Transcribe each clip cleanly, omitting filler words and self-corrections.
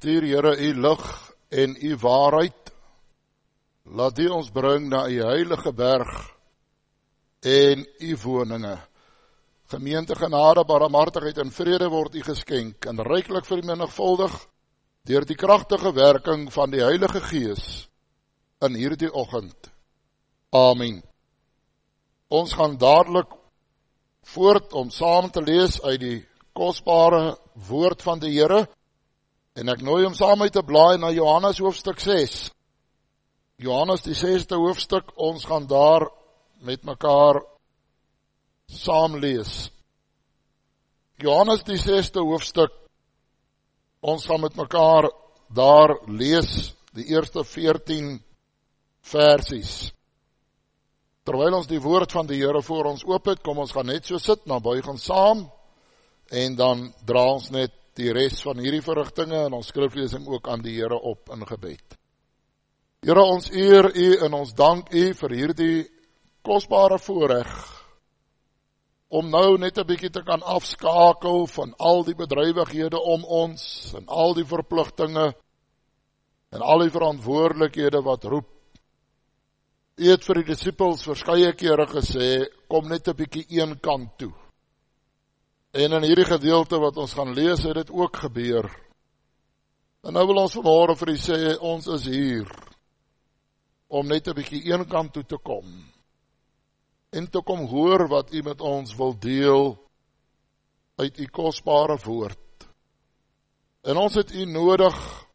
stuur, Here, u lig en u waarheid. Laat u ons bring na u heilige berg en u woninge. Gemeente genade, barmhartigheid en vrede word u geskenk en ryklik vermenigvuldig deur die kragtige werking van die Heilige Gees in hierdie oggend. Amen. Ons gaan dadelik voort om saam te lees uit die kosbare woord van die Here en ek nooi om saam uit te blaai na Johannes hoofstuk 6. Johannes die 6de hoofstuk, ons gaan daar met mekaar saam lees. Johannes die 6de hoofstuk, ons gaan met mekaar daar lees die eerste 14 versies. Terwyl ons die woord van die Here voor ons oop het, kom ons gaan net so sit, dan buig ons saam en dan dra ons net die res van hierdie verrigtinge en ons skriflesing ook aan die Here op in gebed. Here, ons eer u en ons dank u vir hierdie kosbare voorreg om nou net 'n bietjie te kan afskakel van al die bedrywighede om ons en al die verpligtinge en al die verantwoordelikhede wat roep. U het vir die disippels verskeie kere gesê, kom net 'n bietjie een kant toe. En in hierdie gedeelte wat ons gaan lees, het dit ook gebeur. En nou wil ons vanmôre vir u sê, ons is hier om net 'n bietjie een kant toe te kom en te kom hoor wat u met ons wil deel uit u kosbare woord. En ons het u nodig,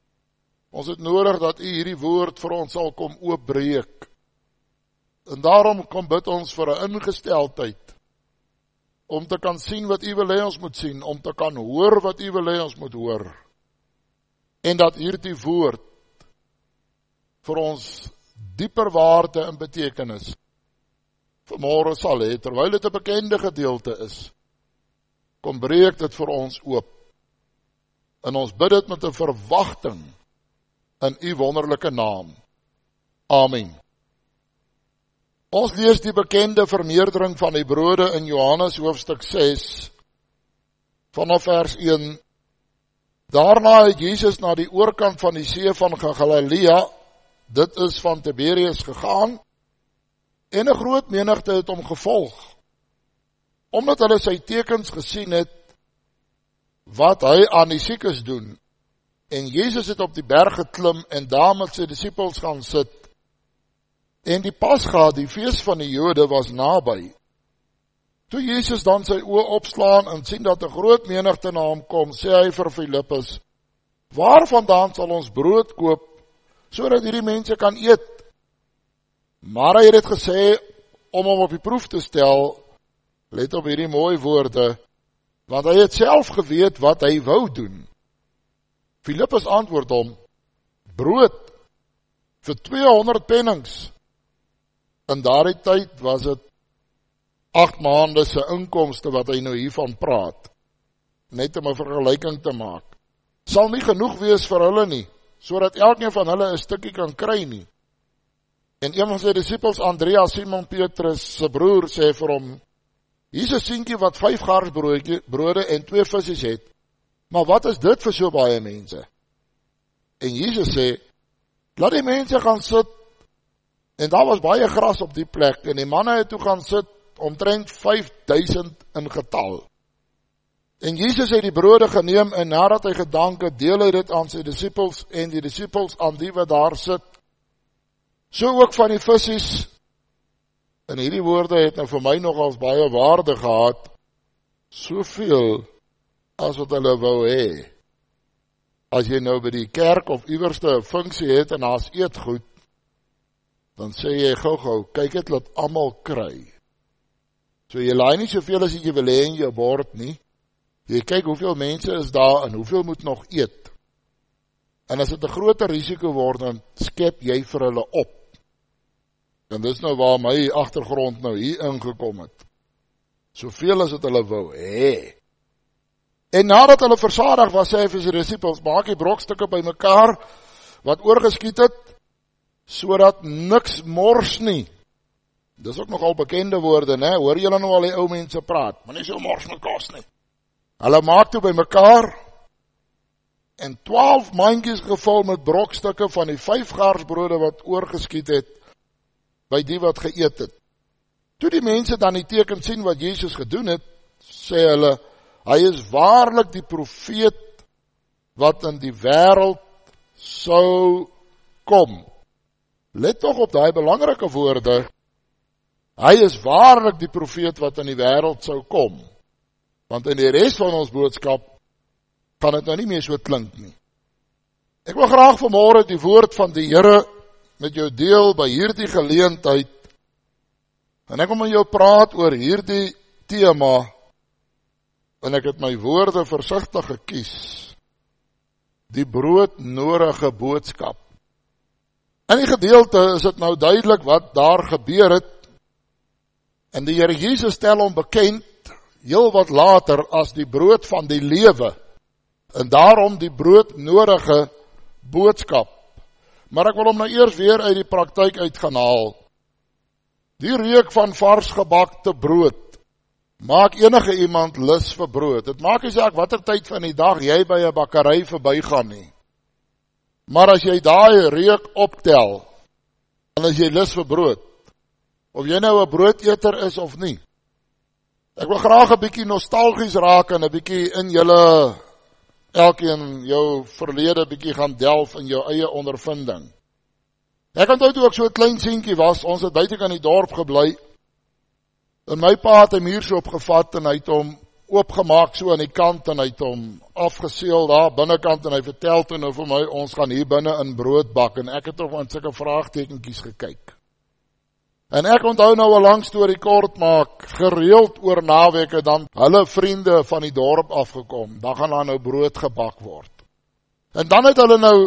dat u hierdie woord vir ons sal kom oopbreek. En daarom kom bid ons vir 'n ingesteldheid, om te kan sien wat u wil hê ons moet sien, om te kan hoor wat u wil hê ons moet hoor. En dat hierdie woord vir ons dieper waarde en betekenis vanmôre sal hê, terwyl dit 'n bekende gedeelte is. Kom breek dit vir ons oop. En ons bid dit met 'n verwagting in u wonderlike naam. Amen. Ons lees die bekende vermeerdering van die brode in Johannes hoofstuk 6 vanaf vers 1. Daarna het Jesus na die oorkant van die see van Galilea, dit is van Tiberias, gegaan en 'n groot menigte het hom gevolg, omdat hulle sy tekens gesien het wat hy aan die siekes doen. En Jesus het op die berg geklim en daar met sy disippels gaan sit. En die Pasga, die fees van die Jode, was naby. Toe Jesus dan sy oë opslaan en sien dat 'n groot menigte na hom kom, sê hy vir Filippus, waarvandaan sal ons brood koop, sodat hierdie mense kan eet? Maar hy het dit gesê om hom op die proef te stel. Let op hierdie mooi woorde, want hy het self geweet wat hy wou doen. Filippus antwoord hom, brood vir 200 pennings. In daardie tyd was dit 8 maande se inkomste wat hy nou hiervan praat. Net om 'n vergelyking te maak. Sal nie genoeg wees vir hulle nie, sodat elkeen van hulle 'n stukkie kan kry nie. En een van sy disippels, Andreas, Simon Petrus se broer, sê vir hom, hier's 'n seentjie wat 5 garsbrode en 2 visse het. Maar wat is dit vir so baie mense? En Jesus sê, laat die mense gaan sit. En daar was baie gras op die plek, en die manne het toe gaan sit, omtrent 5000 in getal. En Jesus het die brode geneem, en nadat hy gedank het, deel hy dit aan sy disippels, en die disippels aan die wat daar sit. So ook van die visse. En hierdie woorde het nou vir my nogals baie waarde gehad, soveel as wat hulle wou hê. As jy nou by die kerk of iewerste 'n funksie het en daar's eetgoed, dan sê jy gou, kyk dit laat almal kry. So jy laai nie soveel as jy wil hê in jou bord nie. Jy kyk hoeveel mense is daar en hoeveel moet nog eet. En as dit 'n groter risiko word, dan skep jy vir hulle op. En dis nou waar my agtergrond nou hier ingekom het. Soveel as wat hulle wou hê. En nadat hulle versadig was, sê hy vir sy disippels, maak die brokstukke bymekaar wat oorgeskiet het, sodat niks mors nie. Dis ook nogal bekende woorde, né? Hoor julle nou al die ou mense praat, maar nie so mors met kos nie. Hulle maak toe bymekaar en 12 mandjies gevul met brokstukke van die 5 garsbrode wat oorgeskiet het, by die wat geëet het. Toe die mense dan die teken sien wat Jesus gedoen het, sê hulle, hy is waarlik die profeet wat in die wêreld sou kom. Let tog op daai belangrike woorde, hy is waarlik die profeet wat in die wêreld sou kom. Want in die res van ons boodskap kan dit nou nie meer so klink nie. Ek wil graag vanmôre die woord van die Here met jou deel by hierdie geleentheid. En ek wil met jou praat oor hierdie tema, en ek het my woorde versigtig gekies. Die broodnodige boodskap. In die gedeelte is dit nou duidelik wat daar gebeur het, en die Here Jesus stel hom bekend, heel wat later, as die brood van die lewe, en daarom die broodnodige boodskap. Maar ek wil hom nou eers weer uit die praktyk uit gaan haal. Die reuk van vars gebakte brood maak enige iemand lus vir brood. Dit maak nie saak watter tyd van die dag jy by 'n bakkery verbygaan nie. Maar as jy daai reuk optel, dan is jy lus vir brood. Of jy nou 'n broodeter is of nie. Ek wil graag 'n bietjie nostalgies raak en 'n bietjie in julle elkeen jou verlede bietjie gaan delf in jou eie ondervinding. Ek onthou toe ek so 'n klein seentjie was, ons het buite kan die dorp gebly, en my pa het 'n muursop gevat en hy het hom oopgemaak so aan die kant en hy het hom afgeseël daar binnekant en hy vertel toe nou vir my, ons gaan hier binne in brood bak, en ek het toch aan sulke vraagtekentjies gekyk. En ek onthou nou 'n lang storie kort maak, gereeld oor naweke dan hulle vriende van die dorp afgekom, dan gaan daar nou brood gebak word. En dan het hulle nou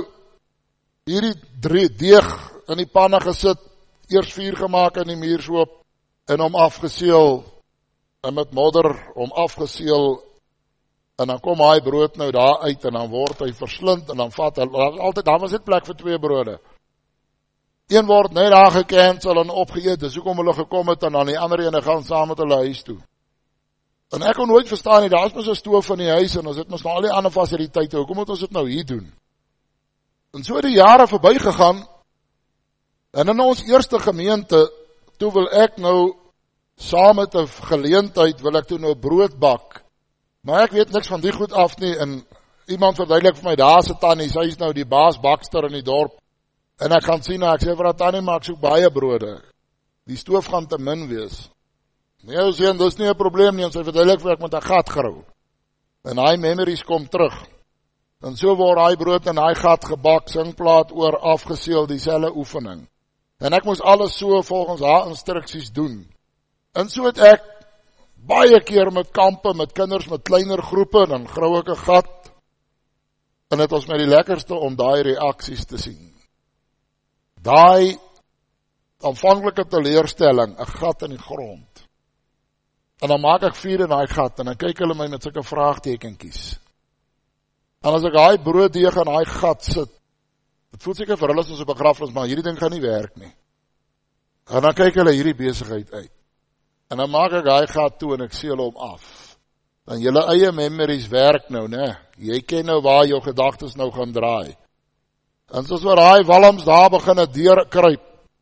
hierdie deeg in die panne gesit, eers vuur gemaak in die muurshoop, en hom afgeseël, en met modder hom afgeseël, en dan kom hy brood nou daar uit, en dan word hy verslind, en dan vat hy, altyd, daar was dit plek vir 2 brode. Een word net daar gekancel en opgeëet, dis hoekom hulle gekom het, en dan die ander ene gaan saam met hulle huis toe. En ek kon nooit verstaan nie, daar is mos 'n stoof in die huis, en ons het mos nou al die ander fasiliteite, hoekom moet ons dit nou hier doen? En so die jare verby gegaan, en in ons eerste gemeente, toe wil ek nou, saam met 'n geleentheid, wil ek toe nou brood bak, maar ek weet niks van die goed af nie, en iemand verduidelik vir my, daar is 'n tannie, sy is nou die baas bakster in die dorp, en ek gaan sien, ek sê vir haar tannie, maar ek soek baie brode, die stoof gaan te min wees. Nee, ons sê, dis nie 'n probleem nie, en sy verduidelik vir ek met 'n gat grou, en hy memories kom terug, en so word hy brood in hy gat gebak, singplaat oor, afgeseël, dieselfde oefening, en ek moes alles so volgens haar instruksies doen, en so het ek baie keer met kampe, met kinders, met kleiner groepe, dan grou ek 'n gat, en het ons met die lekkerste om daai reaksies te sien. Daai aanvanklike teleurstelling, 'n gat in die grond. En dan maak ek vuur in daai gat, en dan kyk hulle my met sulke vraagtekentjies. En as ek daai brooddeeg in daai gat sit, dit voel seker vir hulle soos 'n begrafnis, maar hierdie ding gaan nie werk nie. En dan kyk hulle hierdie besigheid uit. En dan maak ek daai gat toe en ek seël hom af. Dan julle eie memories werk nou, né? Jy ken nou waar jou gedagtes nou gaan draai. En soos waar daai walms daar begin deurkruip,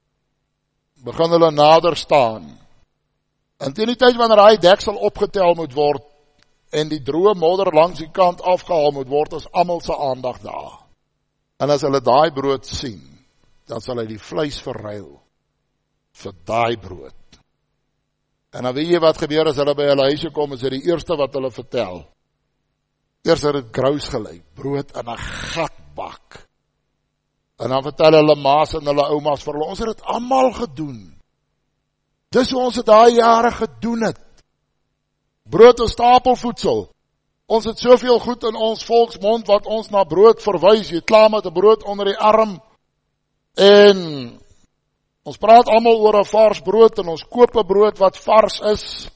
begin hulle nader staan. En teen die tyd wanneer daai deksel opgetel moet word, en die droë modder langs die kant afgehaal moet word, is almal se aandag daar. En as hulle daai brood sien, dan sal hy die vleis verruil vir daai brood. En dan weet jy wat gebeur as hulle by hulle huise kom, is dit die eerste wat hulle vertel. Eers het dit grous gelyk, brood in 'n gatbak. En dan vertel hulle maas en hulle oumas vir hulle, ons het dit almal gedoen. Dis hoe ons het daai jare gedoen het. Brood is stapelvoedsel. Ons het soveel goed in ons volksmond wat ons na brood verwys. Jy klaar met 'n brood onder die arm. En ons praat almal oor 'n vars brood en ons koop 'n brood wat vars is.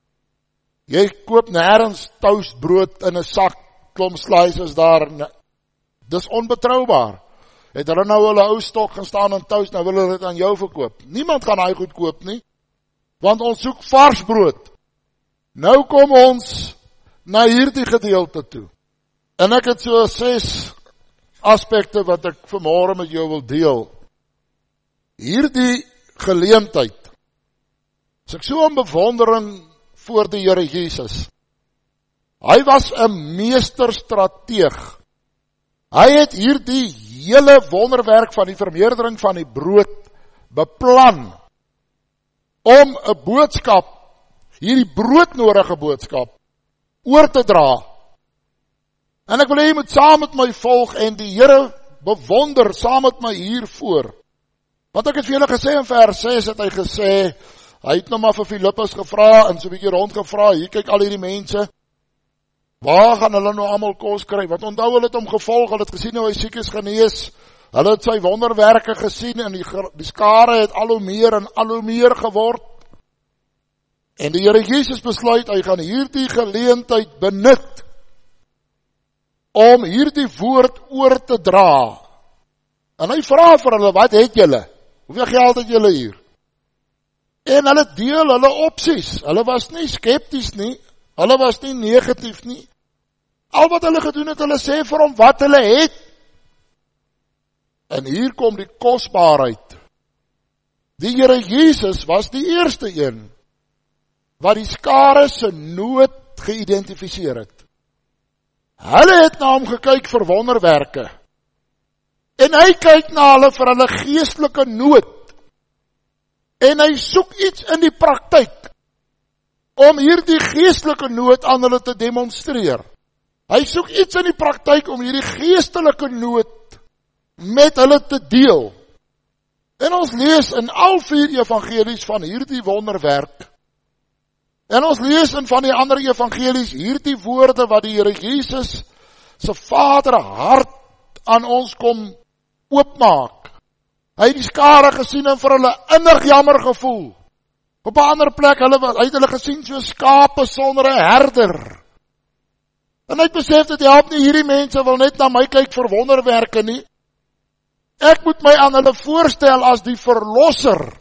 Jy koop nêrens toastbrood in 'n sak, klomp slices daar. Dis onbetroubaar. Het hulle nou hulle ou stok gaan staan en toast, nou wil hulle dit aan jou verkoop. Niemand gaan hy goed koop nie, want ons soek vars brood. Nou kom ons na hierdie gedeelte toe. En ek het so 6 aspekte wat ek vanmôre met jou wil deel. Hierdie geleentheid, as ek so in bewondering voor die Here Jesus, hy was 'n meesterstrateeg. Hy het hierdie hele wonderwerk van die vermeerdering van die brood beplan om 'n boodskap, hierdie broodnodige boodskap, oor te dra. En ek wil hê jy moet saam met my volg en die Here bewonder saam met my hiervoor. Want ek het vir julle gesê in vers 6 het hy gesê, hy het nou maar vir Filippus gevra en so 'n bietjie rondgevra, hier kyk al hierdie mense, waar gaan hulle nou almal kos kry? Want onthou hulle het hom gevolg, hulle het gesien hoe hy siek is genees, hulle het sy wonderwerke gesien en die skare het al hoe meer en al hoe meer geword. En die Here Jesus besluit, hy gaan hierdie geleentheid benut om hierdie woord oor te dra. En hy vra vir hulle, wat het julle? Hoeveel geld het julle hier? En hulle deel hulle opsies. Hulle was nie skepties nie, hulle was nie negatief nie. Al wat hulle gedoen het, hulle sê vir hom wat hulle het. En hier kom die kosbaarheid. Die Here Jesus was die eerste een wat die skare se nood geïdentifiseer het. Hulle het na hom gekyk vir wonderwerke. En hy kyk na hulle vir hulle geestelike nood. En hy soek iets in die praktyk om hierdie geestelike nood aan hulle te demonstreer. Hy soek iets in die praktyk om hierdie geestelike nood met hulle te deel. En ons lees in al 4 evangelies van hierdie wonderwerk. En ons lees in van die ander evangelies hierdie woorde wat die Here Jesus se Vader hart aan ons kom oopmaak. Hy het die skare gesien en vir hulle innig jammer gevoel. Op 'n ander plek, hy het hulle gesien so skape sonder 'n herder. En hy het besef dat help nie, hierdie mense wil net na my kyk vir wonderwerke nie. Ek moet my aan hulle voorstel as die verlosser.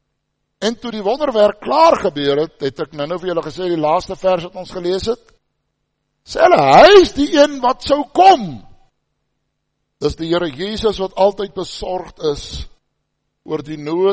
En toe die wonderwerk klaar gebeur het ek nou vir julle gesê, die laaste vers wat ons gelees het, sê hulle, hy is die een wat sou kom. Dis die Here Jesus wat altyd besorgd is oor die nood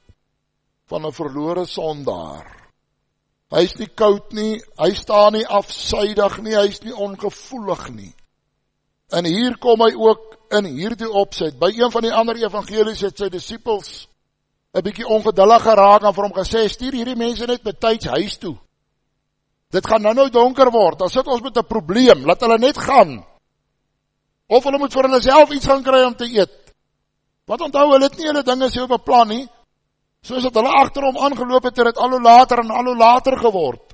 van 'n verlore sondaar. Hy is nie koud nie, hy staan nie afsydig nie, hy is nie ongevoelig nie. En hier kom hy ook in hierdie opset. By een van die ander evangelies het sy disippels 'n bietjie ongeduldig geraak en vir hom gesê, stuur hierdie mense net betyds huis toe. Dit gaan nou donker word, dan sit ons met 'n probleem, laat hulle net gaan. Of hulle moet vir hulle self iets gaan kry om te eet. Want onthou, hulle het nie hulle dinge so beplan nie. Soos dat hulle agter hom aangeloop het, het al hoe later en al hoe later geword.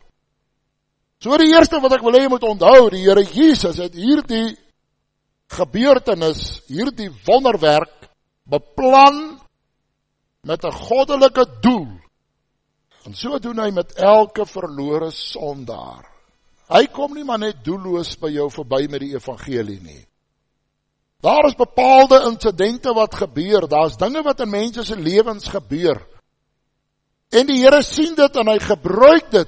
So die eerste wat ek wil hê jy moet onthou, die Here Jesus het hierdie gebeurtenis, hierdie wonderwerk beplan met 'n goddelike doel. En so doen hy met elke verlore sondaar. Hy kom nie maar net doelloos by jou verby met die evangelie nie. Daar is bepaalde insidente wat gebeur, daar is dinge wat in mense se lewens gebeur. En die Here sien dit en hy gebruik dit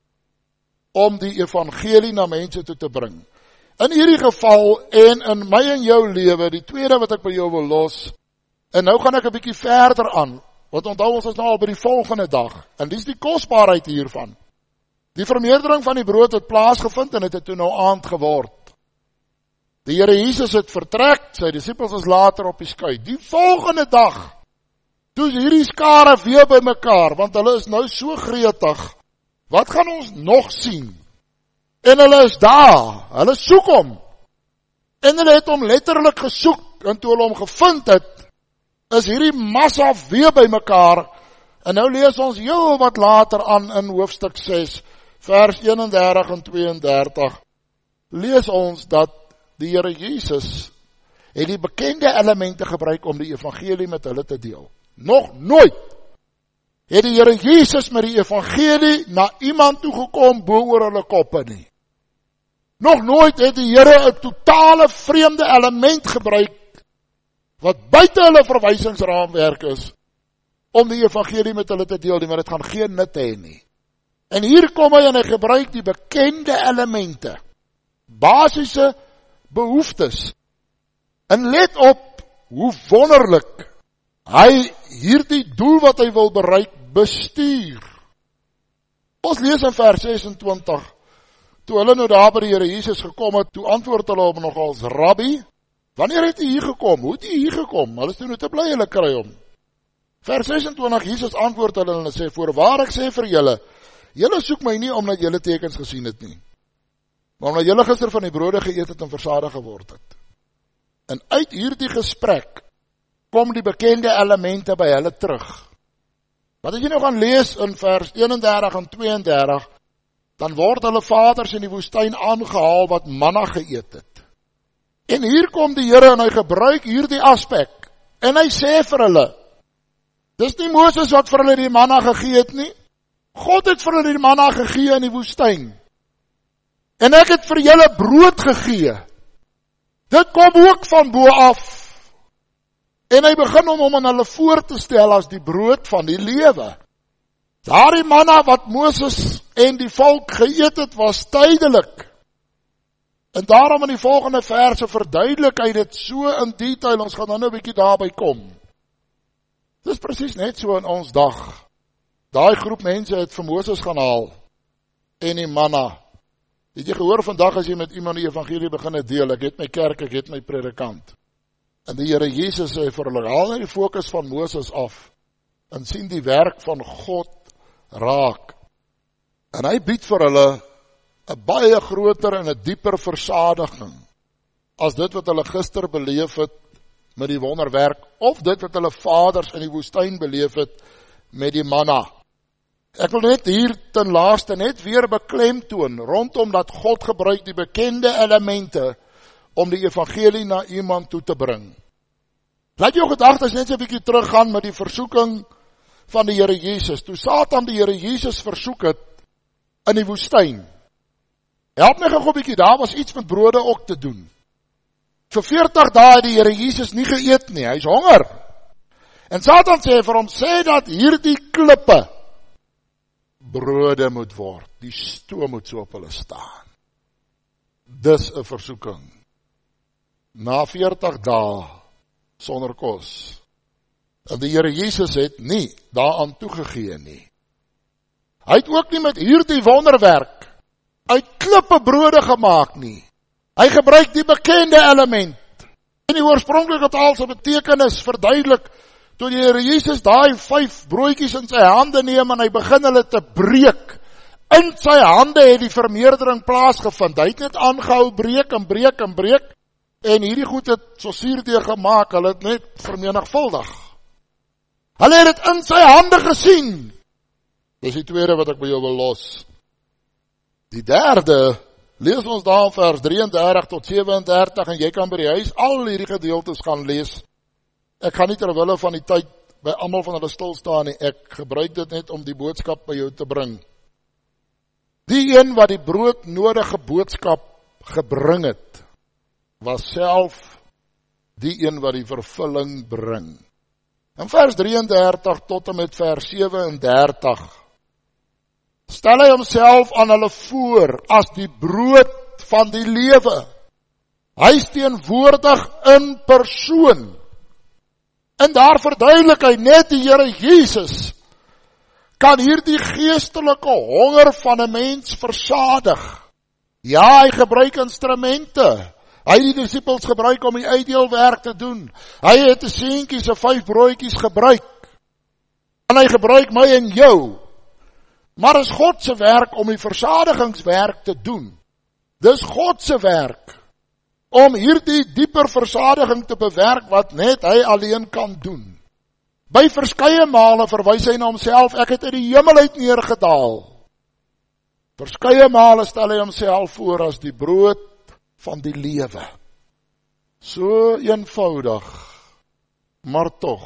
om die evangelie na mense toe te bring. In hierdie geval en in my en jou lewe, die tweede wat ek by jou wil los, en nou gaan ek 'n bietjie verder aan, want onthou ons is nou al by die volgende dag, en dis die kosbaarheid hiervan. Die vermeerdering van die brood het plaasgevind en het toe nou aand geword. Die Here Jesus het vertrek, sy disippels is later op die skei. Die volgende dag, toe is hierdie skare weer by mekaar, want hulle is nou so gretig, wat gaan ons nog sien? En hulle is daar, hulle soek hom, en hulle het hom letterlik gesoek, en toe hulle hom gevind het, is hierdie massa weer by mekaar, en nou lees ons heel wat later aan in hoofstuk 6, vers 31 en 32, lees ons dat die Here Jesus het die bekende elemente gebruik om die evangelie met hulle te deel. Nog nooit het die Here Jesus met die evangelie na iemand toegekom bo oor hulle koppe nie. Nog nooit het die Here 'n totale vreemde element gebruik wat buite hulle verwysingsraamwerk is om die evangelie met hulle te deel nie, maar dit gaan geen nut hê nie. En hier kom hy en hy gebruik die bekende elemente, basiese behoeftes. En let op hoe wonderlik hy hierdie doel wat hy wil bereik bestuur. Ons lees in vers 26, toe hulle nou daar by die Here Jesus gekom het, toe antwoord hulle hom nog als Rabbi, wanneer het hy hier gekom? Hoe het hy hier gekom? Hulle is toe nou te bly, hulle kry hom. Vers 26, Jesus antwoord hulle en hy sê, voorwaar ek sê vir julle, julle soek my nie omdat julle tekens gesien het nie, maar omdat julle gister van die brode geëet het en versadig geword het. En uit hierdie gesprek kom die bekende elemente by hulle terug. Wat as jy nou gaan lees in vers 31 en 32, dan word hulle vaders in die woestyn aangehaal wat manna geëet het. En hier kom die Here en hy gebruik hierdie aspek. En hy sê vir hulle, dis nie Moses wat vir hulle die manna gegee het nie. God het vir hulle die manna gegee in die woestyn. En ek het vir julle brood gegee. Dit kom ook van bo af. En hy begin om hom aan hulle voor te stel as die brood van die lewe. Daardie manna wat Moses en die volk geëet het, was tydelik. En daarom in die volgende verse verduidelik hy dit so in detail, ons gaan dan nou 'n bietjie daarby kom. Dit is presies net so in ons dag. Daai groep mense het vir Moses gaan haal, en die manna. Het jy gehoor vandag as jy met iemand die evangelie begin deel, ek het my kerk, ek het my predikant. En die Here Jesus sê vir hulle, haal net die fokus van Moses af, en sien die werk van God raak. En hy bied vir hulle 'n baie groter en 'n dieper versadiging, as dit wat hulle gister beleef het met die wonderwerk, of dit wat hulle vaders in die woestyn beleef het met die manna. Ek wil net hier ten laaste net weer beklemtoon, rondom dat God gebruik die bekende elemente, om die evangelie na iemand toe te bring. Laat jou gedagtes net so 'n bietjie teruggaan met die versoeking van die Here Jesus. Toe Satan die Here Jesus versoek het in die woestyn. Help my gou 'n bietjie, daar was iets met brode ook te doen. Vir 40 dae het die Here Jesus nie geëet nie, hy's honger. En Satan sê vir hom, sê dat hierdie klippe brode moet word. Die stoom moet so op hulle staan. Dis 'n versoeking. Na 40 dae sonder kos. En die Here Jesus het nie daaraan toegegee nie. Hy het ook nie met hierdie wonderwerk uit klippe brode gemaak nie. Hy gebruik die bekende element. En die oorspronklike taal se betekenis verduidelik, toe die Here Jesus daai 5 broodjies in sy hande neem en hy begin hulle te breek. In sy hande het die vermeerdering plaasgevind. Hy het net aangehou breek en breek en breek. En hierdie goed het so suurdeeg gemaak, hulle het net vermenigvuldig. Hulle het dit in sy hande gesien. Dis die tweede wat ek by jou wil los. Die derde, lees ons daar in vers 33 tot 37, en jy kan by die huis al hierdie gedeeltes gaan lees. Ek gaan nie terwille van die tyd by almal van hulle stil staan nie, ek gebruik dit net om die boodskap by jou te bring. Die een wat die broodnodige boodskap gebring het, was self die een wat die vervulling bring. In vers 33 tot en met vers 37, stel hy homself aan hulle voor as die brood van die lewe. Hy is teenwoordig in persoon. En daar verduidelik hy net die Here Jesus kan hierdie geestelike honger van 'n mens versadig. Ja, hy gebruik instrumente. Hy het die disippels gebruik om die uitdeelwerk te doen. Hy het 'n seentjie se 5 broodjies gebruik. En hy gebruik my en jou. Maar is God se werk om die versadigingswerk te doen. Dis God se werk om hierdie dieper versadiging te bewerk wat net hy alleen kan doen. By verskeie male verwys hy na homself, ek het uit die hemel uit neergedaal. Verskeie male stel hy homself voor as die brood van die lewe. So eenvoudig, maar tog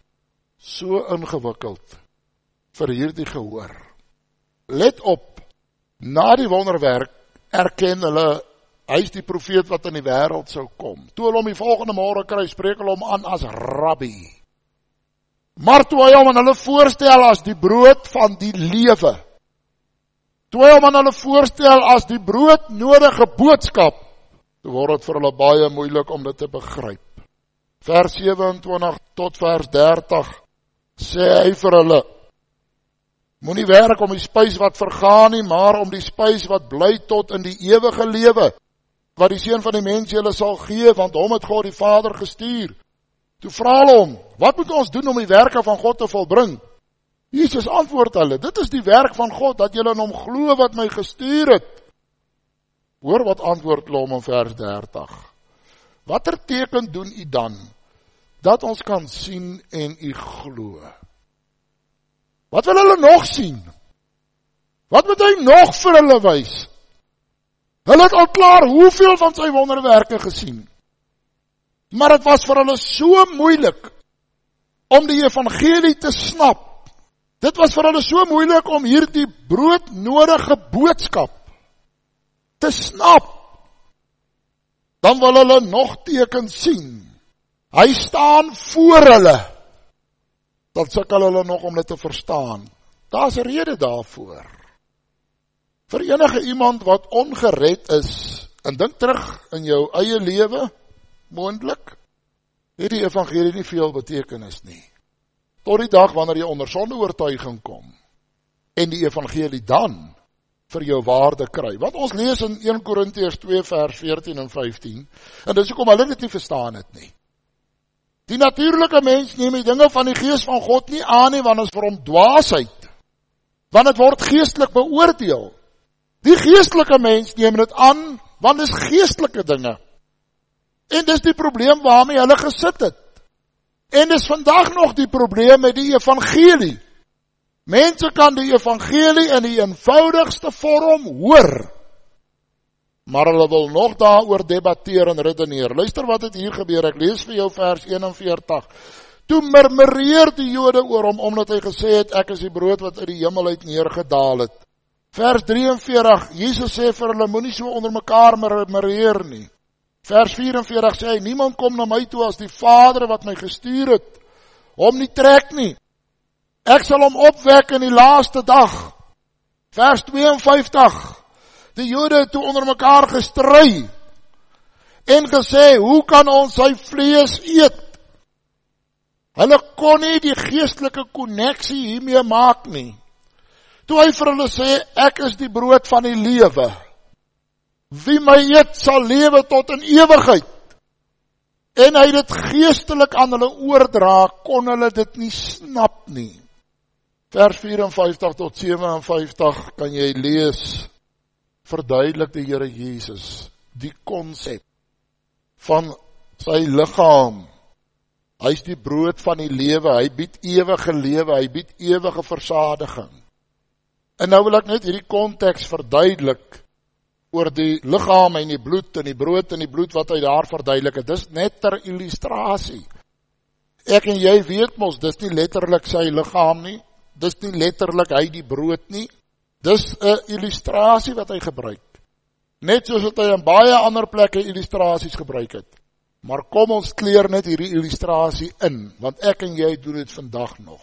so ingewikkeld vir hierdie gehoor. Let op, na die wonderwerk erken hulle, hy is die profeet wat in die wêreld sou kom. Toe hulle hom die volgende môre kry, spreek hulle hom aan as Rabbi. Maar toe hy hom aan hulle voorstel as die brood van die lewe, toe hy hom aan hulle voorstel as die broodnodige boodskap, toe word het vir hulle baie moeilik om dit te begryp. Vers 27 tot vers 30 sê hy vir hulle, moenie werk om die spys wat vergaan nie, maar om die spys wat bly tot in die ewige lewe, wat die Seun van die mens julle sal gee, want hom het God die Vader gestuur. Toe vra hulle hom, wat moet ons doen om die werke van God te volbring? Jesus antwoord hulle, dit is die werk van God, dat julle in hom glo wat my gestuur het. Hoor wat antwoord hulle hom in vers 30. Watter teken doen u dan, dat ons kan sien en u glo? Wat wil hulle nog sien? Wat moet hy nog vir hulle wys? Hulle het al klaar hoeveel van sy wonderwerke gesien. Maar het was vir hulle so moeilik om die evangelie te snap. Dit was vir hulle so moeilik om hierdie broodnodige boodskap te snap. Dan wil hulle nog tekens sien. Hy staan voor hulle. Dan sukkel hulle nog om dit te verstaan. Daar's 'n rede daarvoor. Vir enige iemand wat ongered is, en dink terug in jou eie lewe, moontlik, het die evangelie nie veel betekenis nie. Tot die dag wanneer jy onder sondeoortuiging kom, en die evangelie dan vir jou waarde kry. Wat ons lees in 1 Korintiërs 2 vers 14 en 15, en dis hoekom hulle dit nie verstaan het nie. Die natuurlike mens neem die dinge van die gees van God nie aan nie, want het is vir hom dwaasheid, want het word geestelik beoordeel. Die geestelike mens neem dit aan, want het is geestelike dinge. En dis die probleem waarmee hulle gesit het. En dis vandag nog die probleem met die evangelie. Mense kan die evangelie in die eenvoudigste vorm hoor, maar hulle wil nog daaroor debatteer en redeneer. Luister wat het hier gebeur, ek lees vir jou vers 41. Toe murmureer die Jode oor hom, omdat hy gesê het, ek is die brood wat uit die hemel uit neergedaal het. Vers 43, Jesus sê vir hulle, moenie so onder mekaar murmureer nie. Vers 44 sê hy, niemand kom na my toe as die Vader wat my gestuur het, hom nie trek nie. Ek sal hom opwek in die laaste dag. Vers 52, die Jode het toe onder mekaar gestry en gesê, hoe kan ons sy vlees eet? Hulle kon nie die geestelike konneksie hiermee maak nie. Toe hy vir hulle sê, ek is die brood van die lewe. Wie my eet sal lewe tot in ewigheid. En hy dit geestelik aan hulle oordra, kon hulle dit nie snap nie. Vers 54 tot 57 kan jy lees, verduidelik die Here Jesus die konsep van sy liggaam. Hy is die brood van die lewe, hy bied ewige lewe, hy bied ewige versadiging. En nou wil ek net hierdie konteks verduidelik oor die liggaam en die bloed en die brood en die bloed wat hy daar verduidelik het. Dis net ter illustrasie. Ek en jy weet mos, dis nie letterlik sy liggaam nie, dis nie letterlik hy die brood nie, dis 'n illustrasie wat hy gebruik. Net soos wat hy in baie ander plekke illustrasies gebruik het. Maar kom ons kleer net hierdie illustrasie in, want ek en jy doen dit vandag nog.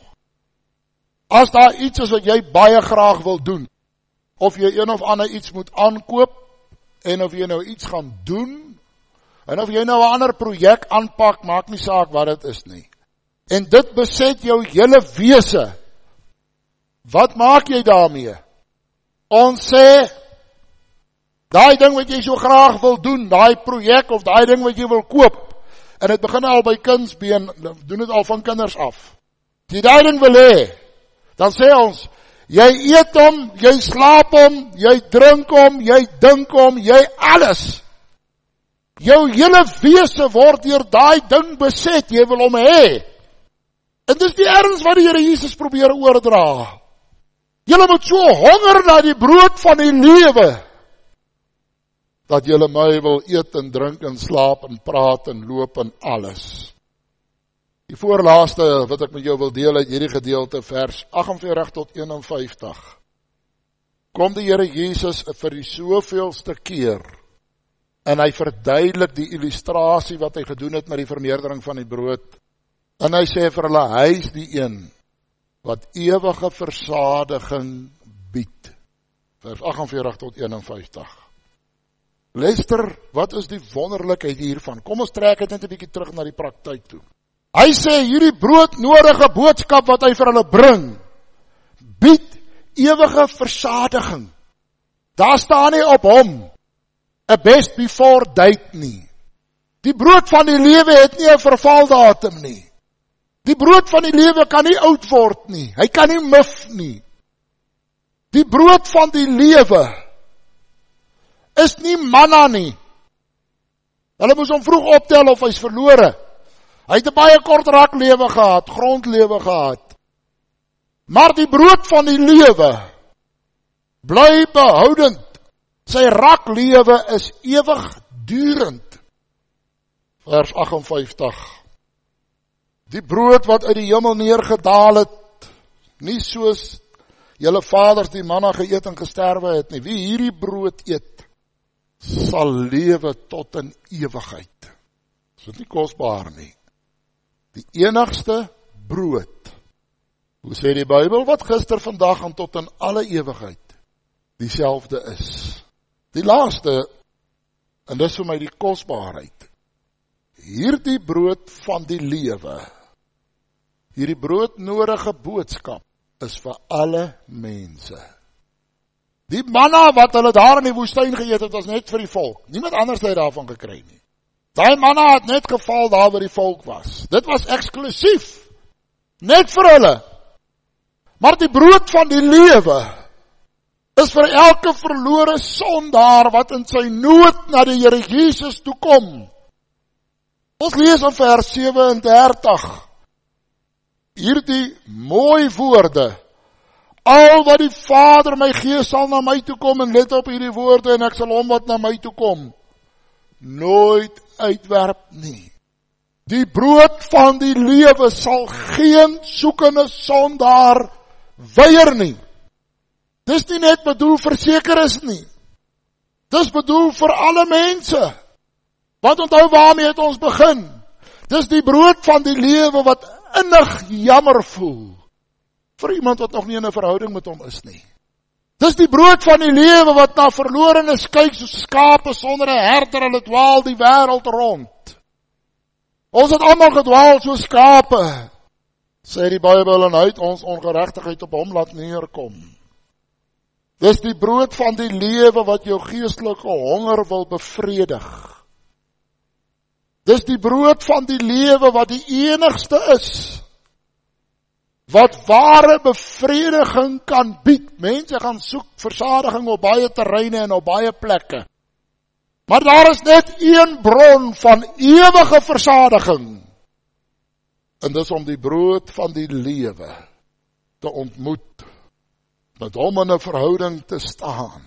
As daar iets is wat jy baie graag wil doen, of jy een of ander iets moet aankoop, en of jy nou iets gaan doen, en of jy nou 'n ander projek aanpak, maak nie saak wat dit is nie. En dit beset jou hele wese. Wat maak jy daarmee? Ons sê, daai ding wat jy so graag wil doen, daai projek of daai ding wat jy wil koop, en het begin al by kindsbeen, doen het al van kinders af. As jy daai ding wil hê, dan sê ons, jy eet hom, jy slaap hom, jy drink hom, jy dink hom, jy alles. Jou hele wese word deur daai ding beset, jy wil hom hê. En dis die erns wat die Here Jesus probeer oordra. Julle moet so honger na die brood van die lewe, dat julle my wil eet en drink en slaap en praat en loop en alles. Die voorlaaste wat ek met jou wil deel uit hierdie gedeelte, vers 48 tot 51. Kom die Here Jesus vir die soveelste keer, en hy verduidelik die illustrasie wat hy gedoen het met die vermeerdering van die brood. En hy sê vir hulle, hy is die een wat ewige versadiging bied. Vers 48 tot 51. Luister, wat is die wonderlikheid hiervan? Kom ons trek het net 'n bietjie terug na die praktyk toe. Hy sê, hierdie broodnodige boodskap wat hy vir hulle bring, bied ewige versadiging. Daar staan nie op hom 'n best before date nie. Die brood van die lewe het nie 'n vervaldatum nie. Die brood van die lewe kan nie oud word nie. Hy kan nie mif nie. Die brood van die lewe is nie manna nie. Hulle moes hom vroeg optel of hy's verlore. Hy het 'n baie kort raklewe gehad, grondlewe gehad. Maar die brood van die lewe bly behoudend. Sy raklewe is ewigdurend. Vers 58. Die brood wat uit die hemel neergedaal het, nie soos julle vaders die manna geëet en gesterwe het nie. Wie hierdie brood eet, sal lewe tot in ewigheid. Dis nie kosbaar nie. Die enigste brood, hoe sê die Bybel, wat gister, vandag en tot in alle ewigheid dieselfde is. Die laaste, en dis vir my die kosbaarheid, hierdie brood van die lewe, hierdie broodnodige boodskap, is vir alle mense. Die manna wat hulle daar in die woestyn geëet het, was net vir die volk. Niemand anders het daarvan gekry nie. Daai manna het net geval daar waar die volk was. Dit was eksklusief. Net vir hulle. Maar die brood van die lewe is vir elke verlore sondaar wat in sy nood na die Here Jesus toe kom. Ons lees in vers 37. Hierdie mooi woorde. Al wat die Vader my gee sal na my toe kom, en let op hierdie woorde, en ek sal hom wat na my toe kom nooit uitwerp nie. Die brood van die lewe sal geen soekende sondaar weier nie. Dis nie net bedoel vir sekeres nie. Dis bedoel vir alle mense. Want onthou waarmee het ons begin? Dis die brood van die lewe wat innig jammer voel vir iemand wat nog nie in 'n verhouding met hom is nie. Dis die brood van die lewe wat na verlorenes kyk soos skape sonder 'n herder, hulle dwaal die wêreld rond. Ons het almal gedwaal soos skape, sê die Bybel, en hy het ons ongeregtigheid op hom laat neerkom. Dis die brood van die lewe wat jou geestelike honger wil bevredig. Dis die brood van die lewe wat die enigste is wat ware bevrediging kan bied. Mense gaan soek versadiging op baie terreine en op baie plekke. Maar daar is net een bron van ewige versadiging. En dis om die brood van die lewe te ontmoet, met hom in 'n verhouding te staan,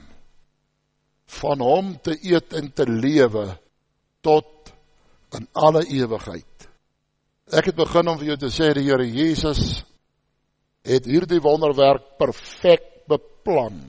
van hom te eet en te lewe tot in alle ewigheid. Ek het begin om vir jou te sê, die Here Jesus het hierdie wonderwerk perfek beplan.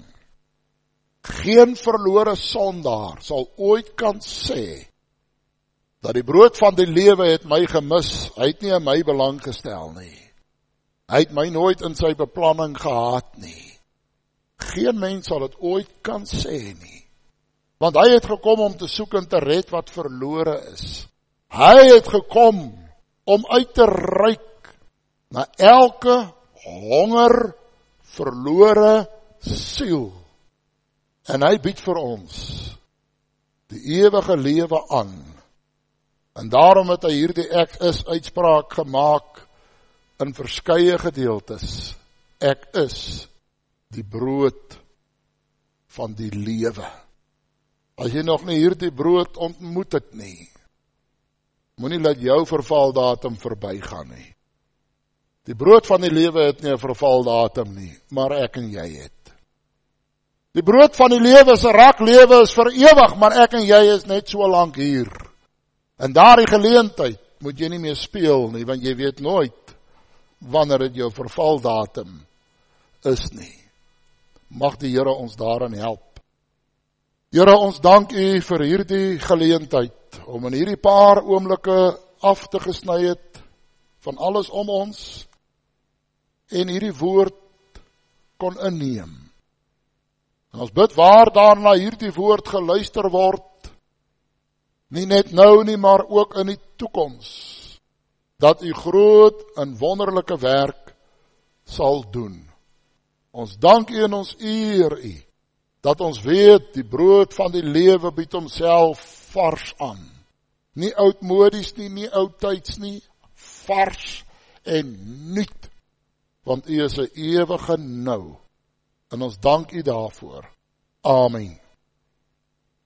Geen verlore sondaar sal ooit kan sê dat die brood van die lewe het my gemis. Hy het nie in my belang gestel nie. Hy het my nooit in sy beplanning gehad nie. Geen mens sal dit ooit kan sê nie. Want hy het gekom om te soek en te red wat verlore is. Hy het gekom om uit te reik na elke honger, verlore siel. En hy bied vir ons die ewige lewe aan. En daarom het hy hierdie ek is uitspraak gemaak in verskeie gedeeltes. Ek is die brood van die lewe. As jy nog nie hierdie brood ontmoet het nie, moenie laat jou vervaldatum verbygaan nie. Die brood van die lewe het nie 'n vervaldatum nie, maar ek en jy het. Die brood van die lewe se raklewe is vir ewig, maar ek en jy is net so lank hier. En daardie geleentheid moet jy nie meer speel nie, want jy weet nooit wanneer dit jou vervaldatum is nie. Mag die Here ons daarin help. Here, ons dank U vir hierdie geleentheid om in hierdie paar oomblikke af te gesny het van alles om ons en hierdie woord kon inneem. En ons bid waar daarna hierdie woord geluister word, Nie net nou nie, maar ook in die toekoms, dat u groot en wonderlike werk sal doen. Ons dank u en ons eer u, dat ons weet, die brood van die lewe bied homself vars aan. Nie oudmodies nie, nie oudtyds nie, vars en nuut, want u is 'n ewige nou, en ons dank u daarvoor. Amen.